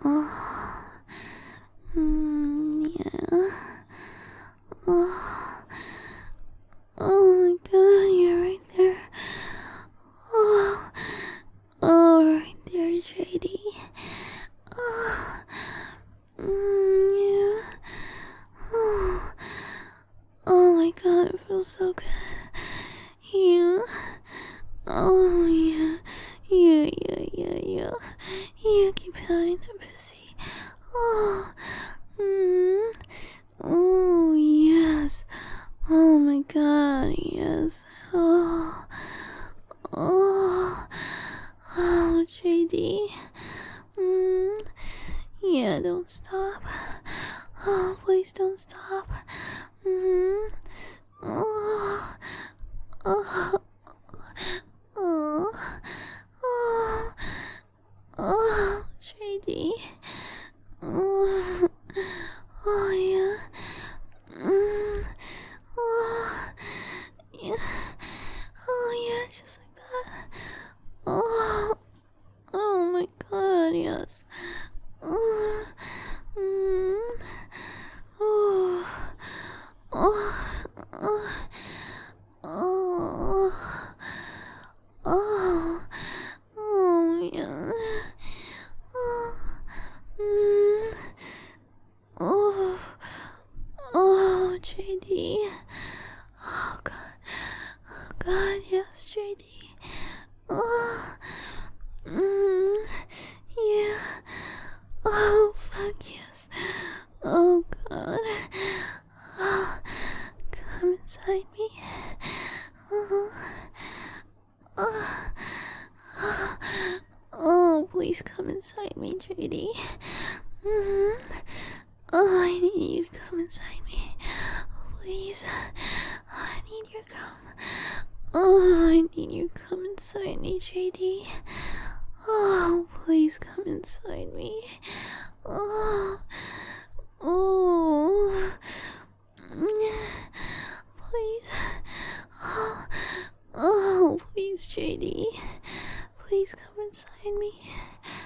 Oh, yeah. Oh, oh my god, you're right there. Oh, oh, right there, JD. Oh, yeah. Oh, oh my god, it feels so good. Yeah. Oh, yeah. Yeah. You keep pounding the pussy. Oh, oh, yes. Oh my god, yes. Oh, oh, JD. Yeah, don't stop. Oh, please don't stop. Oh, oh, oh, oh, JD. Oh, oh yeah. Oh, yeah. Oh yeah, just like that. Oh, oh my god, yes. Oh, oh, oh, oh, oh, oh, oh, yeah. Oh, oh, oh, JD. Oh god, oh god, yes, JD. Oh, yeah. Oh, fuck yes. Oh god. Oh, come inside me. Oh, oh, oh, oh, please come inside me, JD. Oh, I need you to come inside me. Please. I need your come. Oh, I need you to come inside me, JD. Oh, please come inside me. Oh, oh, please. Oh, please, JD. Please come inside me.